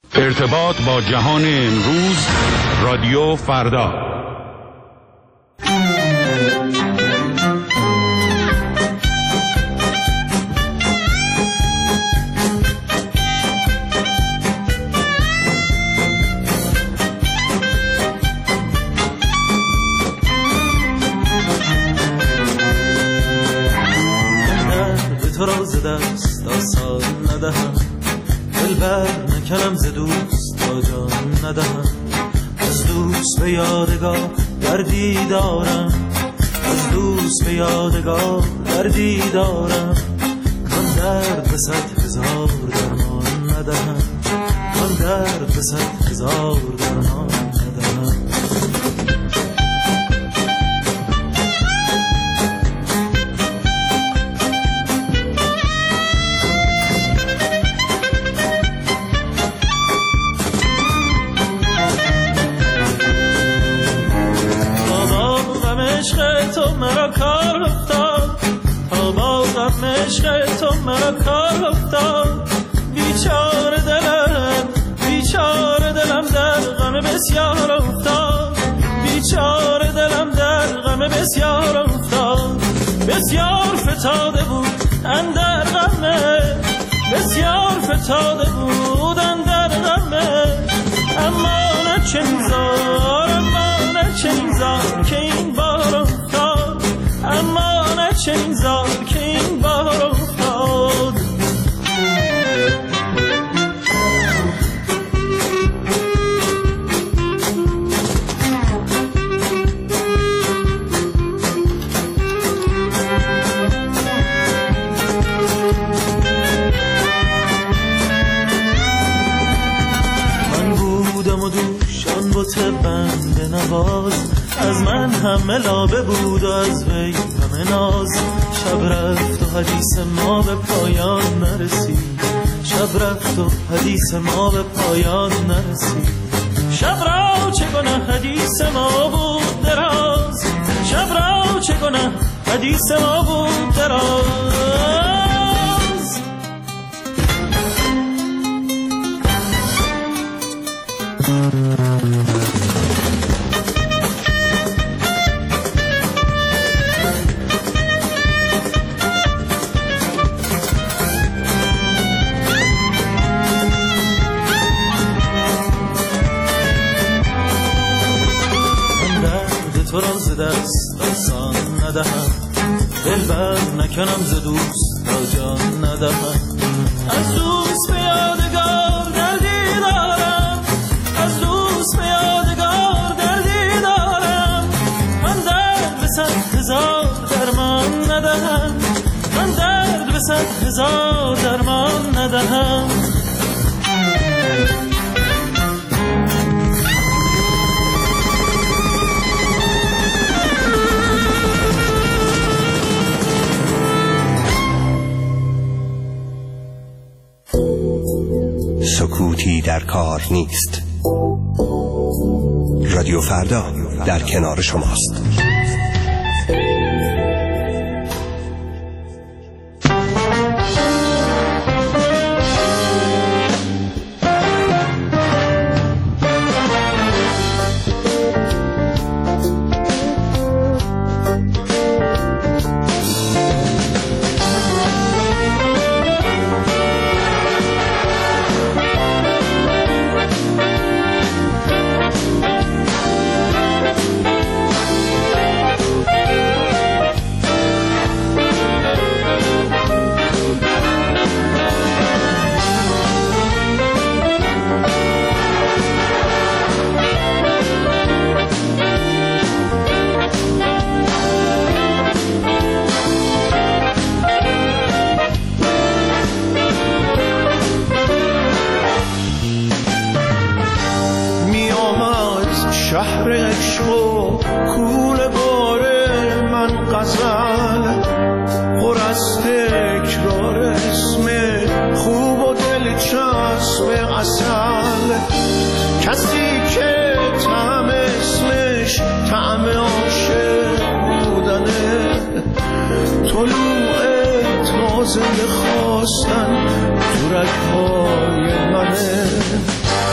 ارتباط با جهان امروز، رادیو فردا. تو را ز دست آسان ندهم، دلبر نکنم ز دوست تا جان ندهم. از دوست به یادگار دردی دارم، از دوست به یادگار دردی دارم. من درد به 100,000 درمان ندهم، من درد به 100,000 درمان ندهم. تو مرا کار افتاد، آبازم عشق تو مرا کار افتاد. بیچاره دلم در غم بسیار افتاد، بیچاره دلم در غم بسیار افتاد. بسیار فتاده بود اندر غمه، بسیار فتاده بود اندر غمه. اما نه چنین زار، اما نه چنین زار که این بار افتاد، اما نه چنین زار که این بار افتاد. من بودم و دوشان بوت بنده نواز، از من همه لابه بود و از وی همه ناز. شب رفت و حدیث ما به پایان نرسید، شب رفت و حدیث ما به پایان نرسید. شب را چگونه حدیث ما بود دراز، شب را چگونه حدیث ما بود دراز. تو را ز دست آسان ندهم، دلبر نکنم ز دوست تا جان ندهم. از دوست به یادگار دردی دارم، از دوست به یادگار دردی دارم. من درد به 100,000 درمان ندهم، من درد به 100,000 درمان ندهم. سکوتی در کار نیست. رادیو فردا در کنار شماست. شهر عشق و کول باره من غزل پر از تکرار اسم خوب و دلچسب عسل. کسی که طعم اسمش طعم عاشق بودنه، طلوع تازه خواستن تو رگ‌های منه.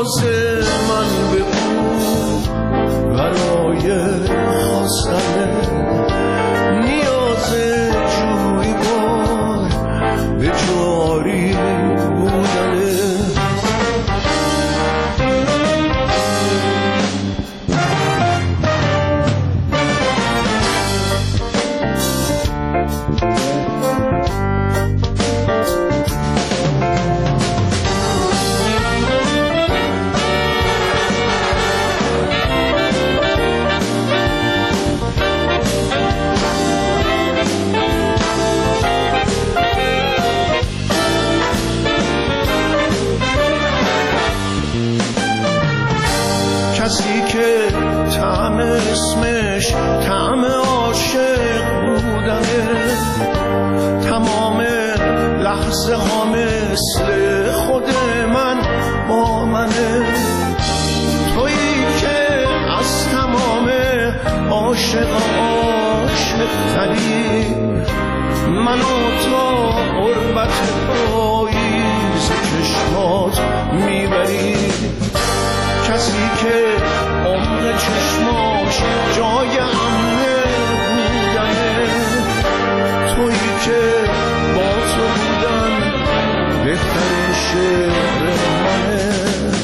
نیاز من به او برای خواستن نیاز جویبار به جاری بودنه. کسی که طعم اسمش طعم عاشق بودنه، تمام لحظه ها مثل خود من با منه. تویی که از تمام عاشق تری منو تا غربت پاییز چشمات میبری. کسی که عمر چشماش جای امنه بودنه، تویی که با تو بودن بهترین شعر منه.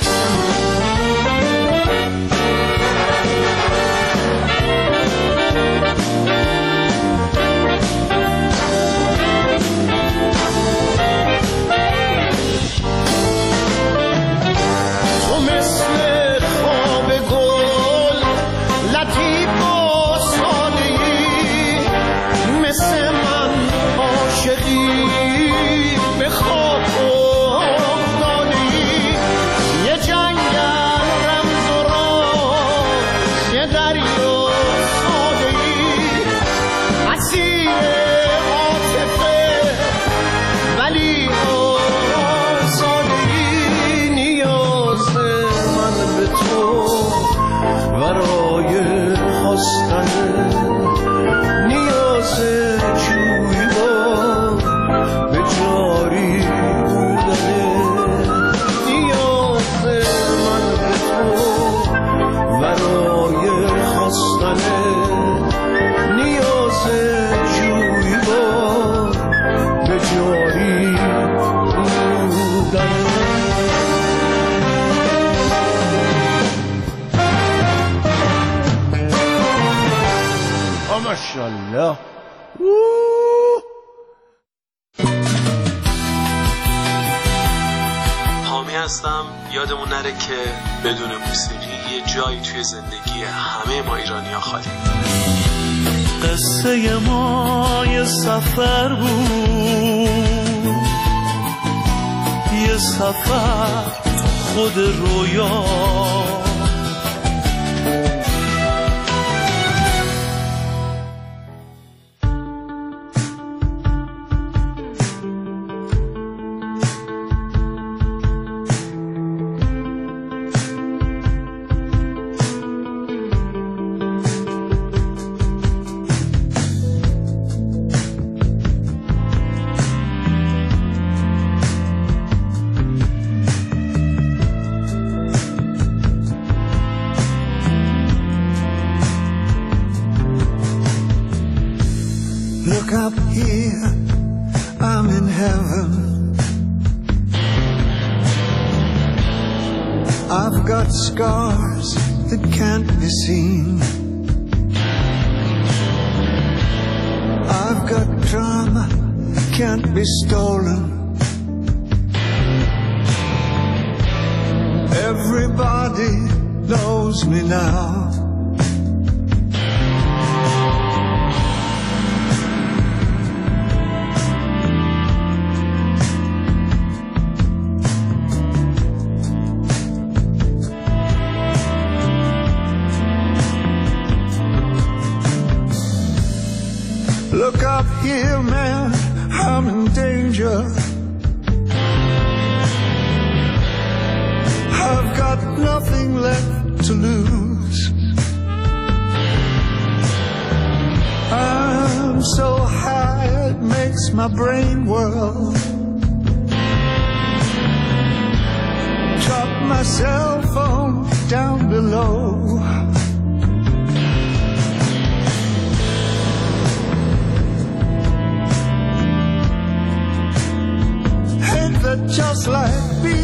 ماشاءالله. حامی هستم. یادمون نره که بدون موسیقی یه جایی توی زندگی همه ما ایرانی‌ها خالی. قصه ما یه سفر بود، یه سفر خود رویا. Look up here, I'm in heaven. I've got scars that can't be seen. I've got drama that can't be stolen. Everybody knows me now. Look up here, man, I'm in danger. I've got nothing left to lose. I'm so high it makes my brain whirl. Drop my cell phone down below. Ain't that just like me?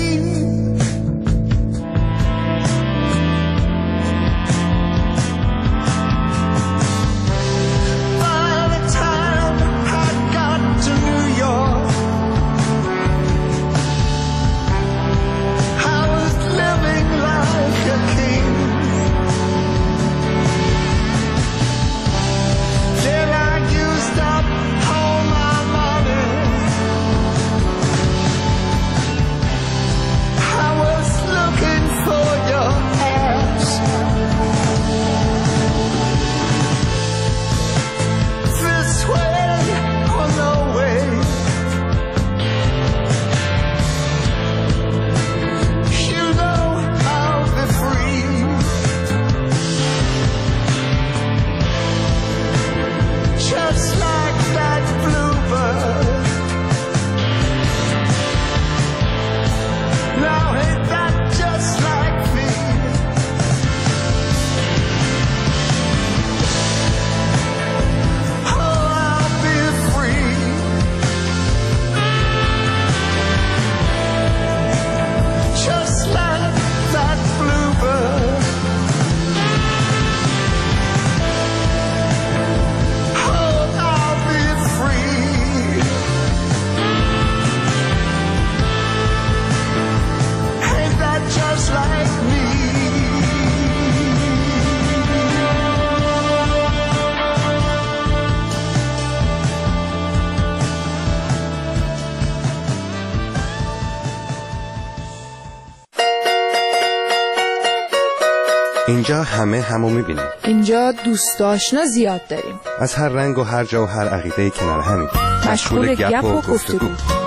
اینجا همه همو میبینیم. اینجا دوست آشنا زیاد داریم. از هر رنگ و هر جا و هر عقیده کنار همین. مشغول گپ و گفتگو.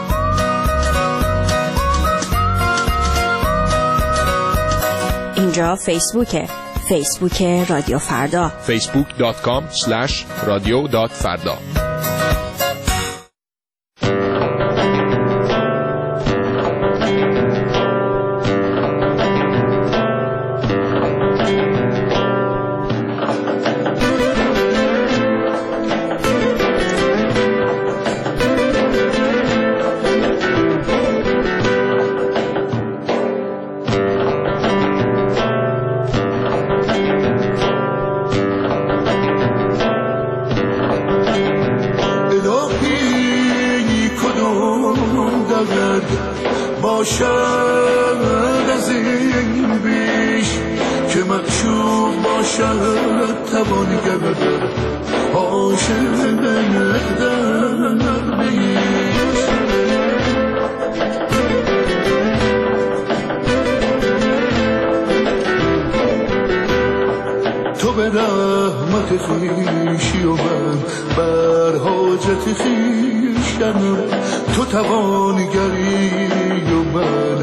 اینجا فیسبوک رادیو فردا. facebook.com/radio.farda. تو به رحمت خویشی و من بر حاجت خویشم، تو توانگری و من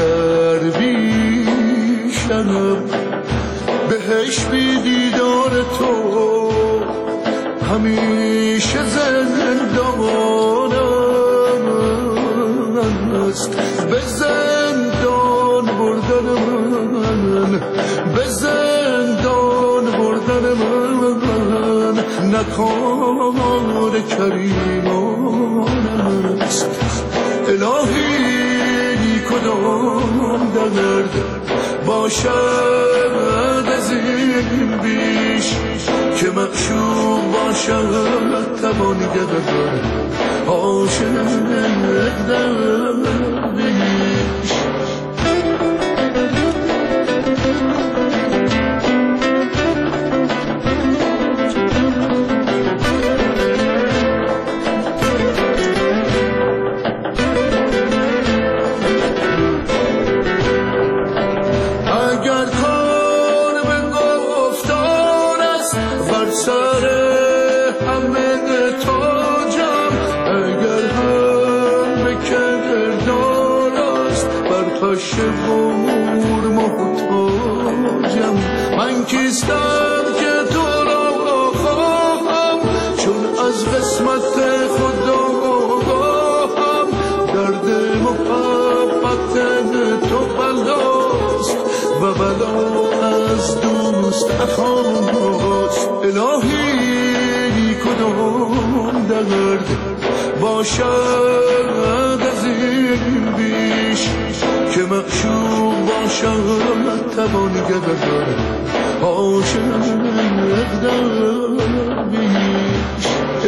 درویشم. بهش بی دیدار تو همیشه زندانم است. به زندان بردن من، به زندان بردن من نکار کریمانم است. الهی کدام درد باشد از این بیش که معشوق باشد توانگر عاشق درویش. شبور محتاجم، من کیستم که تو را خواهم، چون از قسمت خدا آگاهم. درد محبت تو بلا و بلا از دوست خواست. الهی کدام درد باشد از این بیش که معشوق باشد توانگر عاشق در بیش.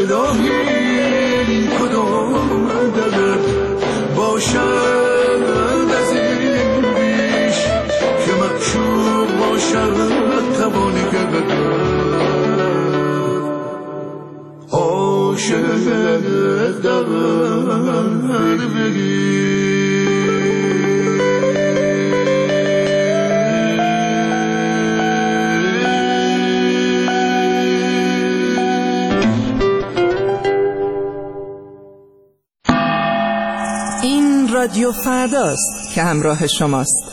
الهی کدام درد باشد از این بیش که معشوق باشد توانگر عاشق در بیش. رادیو فرداست که همراه شماست.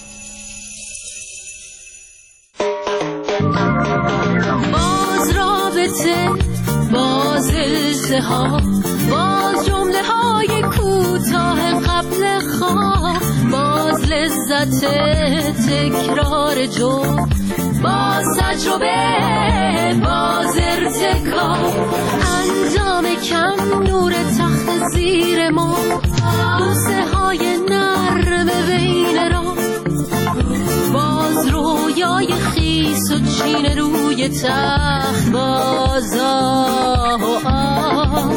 باز رابطه، باز التهاب، باز جمله های کوتاه قبل خواب، باز لذت تکرار جمله، باز تجربه، باز ارتکاب، انجام کم نور تخت زیر ما، بوسه های نرم بین را، باز رویای خیس و چین روی تخت، باز آه و آه.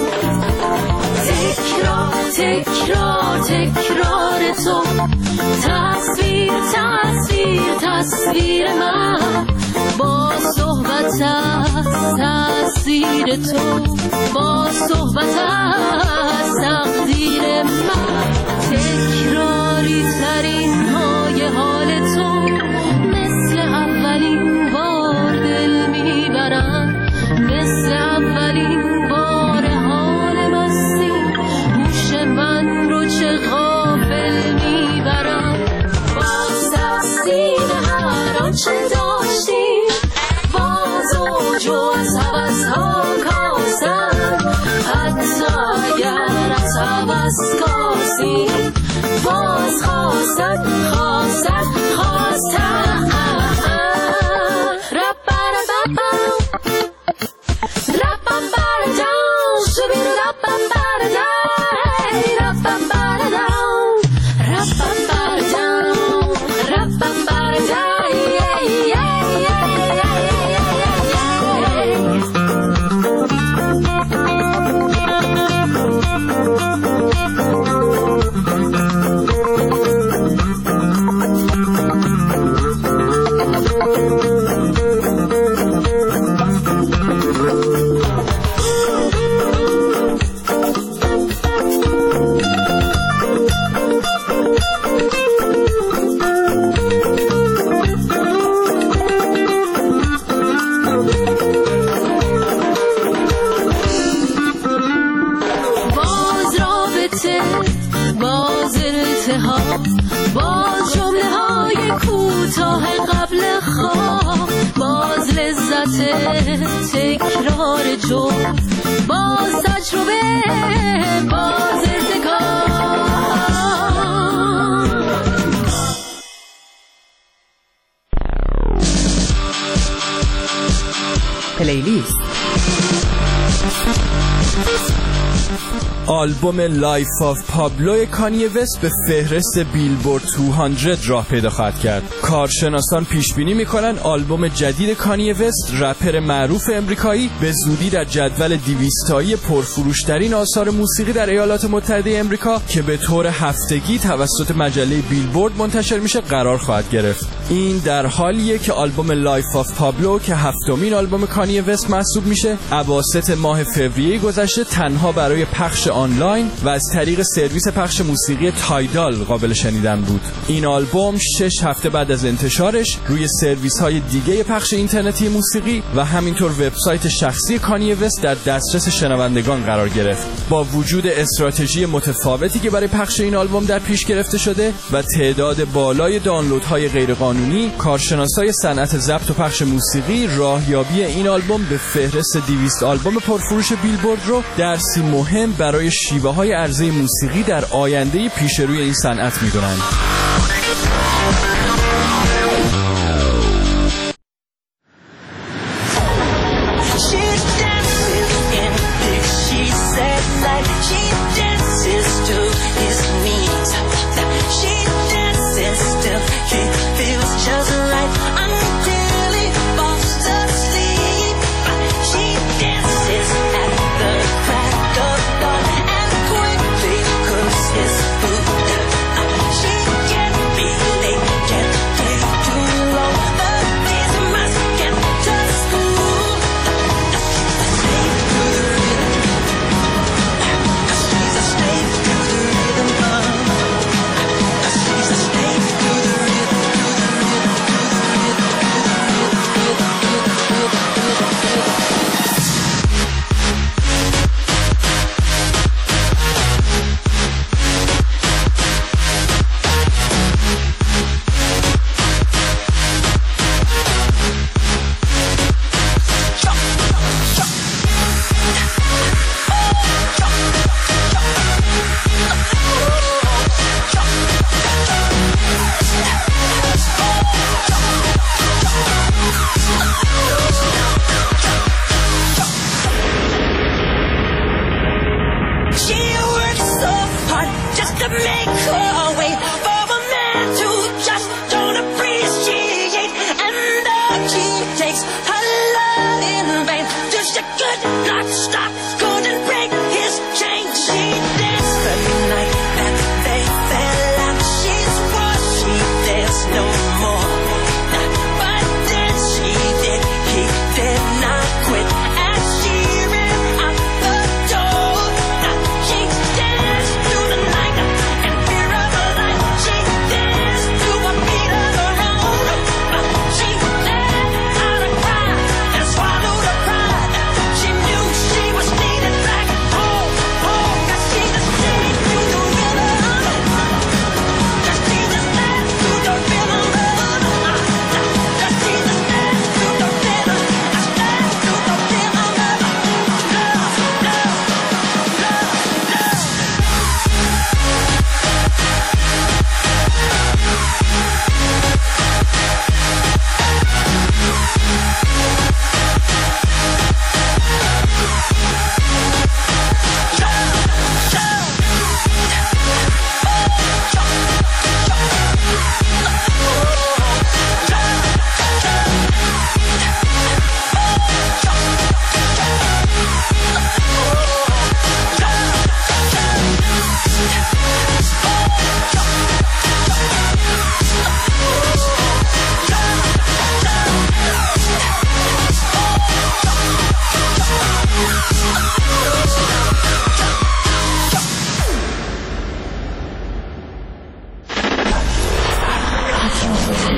تکرار تکرار تکرار تو، تصویر تصویر تصویر من، با صحبت از تأثیر تو، با صحبت از تقدیر من. تکراری ترین های حال تو، مثل اولین بار دل میبرن، مثل اولین بار حال مستی، گوش من رو چه غافل میبرن. باز تفسیر هر آنچه داشتیم، باز اوجو از حوضها کاسن، حتی اگر از حوض کاسی، باز خواستن خواستن خواستن. باز جمله های کوتاه قبل خواب، باز لذت تکرار جمله، باز تجربه، باز ارتکاب. پلیلیست. آلبوم لایف آف پابلو کانیه وست به فهرست بیلبورد 200 راه پیدا خواهد کرد. کارشناسان پیش بینی میکنن آلبوم جدید کانیه وست، رپر معروف امریکایی، به زودی در جدول 200 تایی پرفروشترین آثار موسیقی در ایالات متحده امریکا که به طور هفتگی توسط مجله بیلبورد منتشر میشه قرار خواهد گرفت. این در حالیه که آلبوم لایف آف پابلو که هفتمین آلبوم کانیه وست محسوب میشه، اواسط ماه فوریه گذشته تنها برای پخش آنلاین و از طریق سرویس پخش موسیقی تایدال قابل شنیدن بود. این آلبوم 6 هفته بعد از انتشارش روی سرویس های دیگه پخش اینترنتی موسیقی و همینطور وبسایت شخصی کانیه وست در دسترس شنوندگان قرار گرفت. با وجود استراتژی متفاوتی که برای پخش این آلبوم در پیش گرفته شده و تعداد بالای دانلودهای غیرقانونی، کارشناسای صنعت ضبط و پخش موسیقی راهیابی این آلبوم به فهرست 200 آلبوم پرفروش بیلبورد رو درسی مهم برای شیوه‌های عرضه موسیقی در آینده پیش روی این صنعت می‌دونن.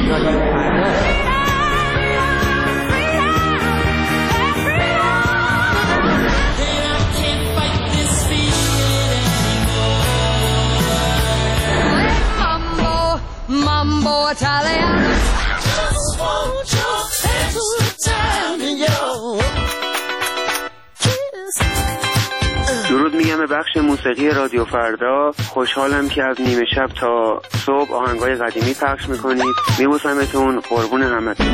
رادیو فردا. Mambo Italian. درود میگم به بخش موسیقی رادیو فردا. خوشحالم که از نیمه شب تا صبح آهنگای قدیمی پخش میکنید. میبوسمتون، قربون همتون.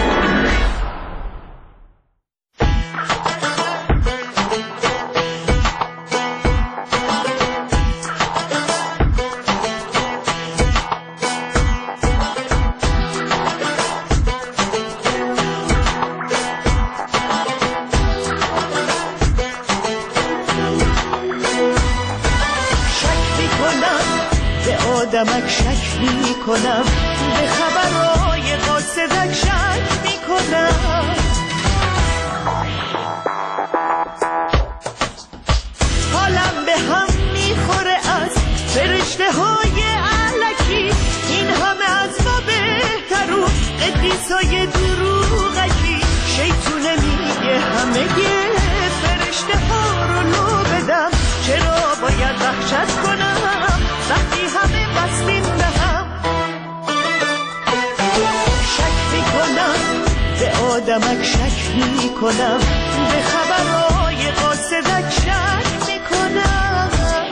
آدمک شک می کنم، به خبرهای قاصدک شک می کنم. حالم به هم می خوره از فرشته های علکی، این همه از ما بهتر و قدیسای دروغکی. شیطونه میگه همه فرشته ها رو لو بدم، چرا باید وحشت کنم وقتی همه بستیم به هم. شک میکنم به آدمک شک میکنم، به خبرهای قاصدک شک میکنم.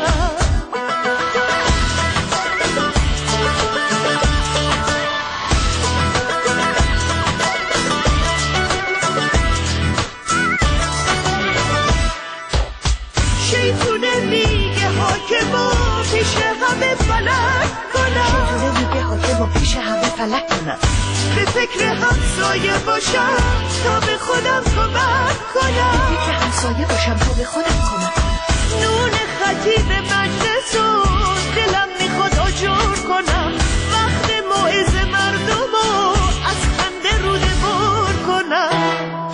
شیطونه میگه حاکمو پیش همه فلک کنم، شیطونه میگه حاکمو پیش همه فلک کنم. به فکر همسایه باشم تا به خودم کمک کنم، به فکر همسایه باشم تا به خودم کمک کنم. نون خطیب مجلس و دلم میخواد آجور کنم، وقت موعظه مردمو از خنده روده بر کنم.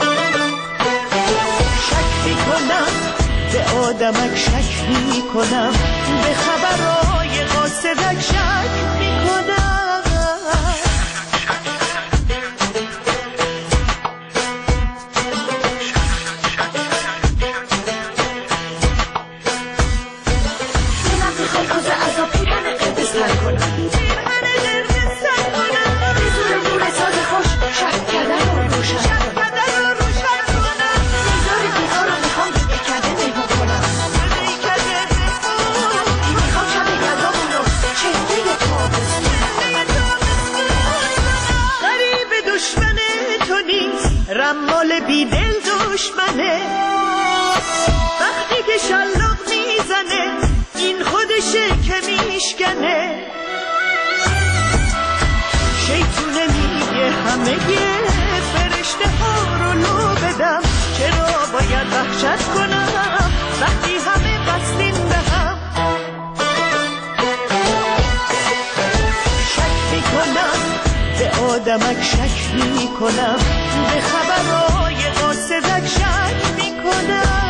شک میکنم به آدمک شک میکنم، به خبرهای قاصدک شک میکنم. دلم میخواد روز عذاب پیرهن قرمز تر کنم، پیرهن قرمز تر کنم. به زور نور ساز خوش شک کردن رو روشن کنم، نگار دیوار رو میخوام به کده میگو کنم. میخوام شب یلدامون رو چهره تابستون. غریب دشمن تو نیست، رمال بیدل دشمنه. وقتی که شلاق میزنه این خودشه که میشکنه. شیطونه میگه همه فرشته ها رو لو بدم، چرا باید وحشت کنم وقتی همه بستیم به هم. شک میکنم به آدمک شک میکنم، به خبرهای قاصدک شک میکنم.